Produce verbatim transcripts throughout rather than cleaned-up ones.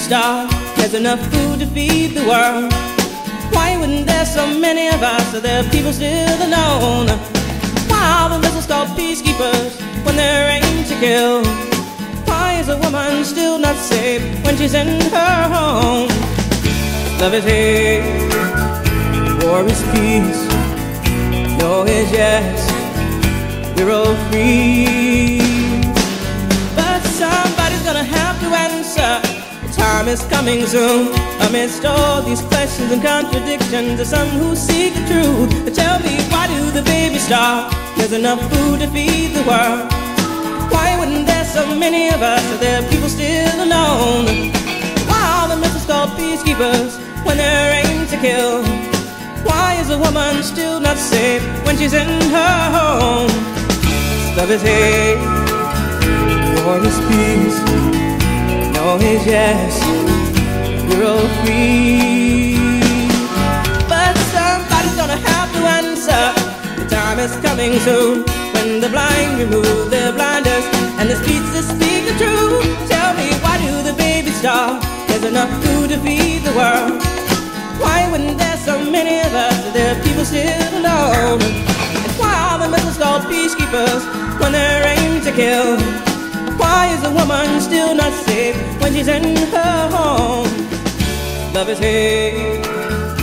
star, there's enough food to feed the world. Why wouldn't there so many of us, so there are people still alone? Why are the missiles called peacekeepers when they're aimed to kill? Why is a woman still not safe when she's in her home? Love is hate, war is peace. No is yes, we're all free. But somebody's gonna have to answer. The time is coming soon. Amidst all these questions and contradictions, there's some who seek the truth. But tell me, why do the babies starve? There's enough food to feed the world. Why wouldn't there so many of us, so there are people still alone? Why are the missiles called peacekeepers when they're aimed to kill? Why is a woman still not safe when she's in her home? Love is hate, war is peace. No is yes, we're all free. But somebody's gonna have to answer. The time is coming soon when the blind remove their blinders and the streets that speak the truth. Tell me, why do the babies starve? There's enough food to feed the world. Why wouldn't there so many of us, so there are people still alone? And why are the missiles called peacekeepers when they're aimed to kill? Why is a woman still not safe when she's in her home? Love is hate,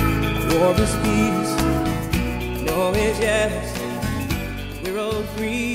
war is peace. No is yes, we're all free.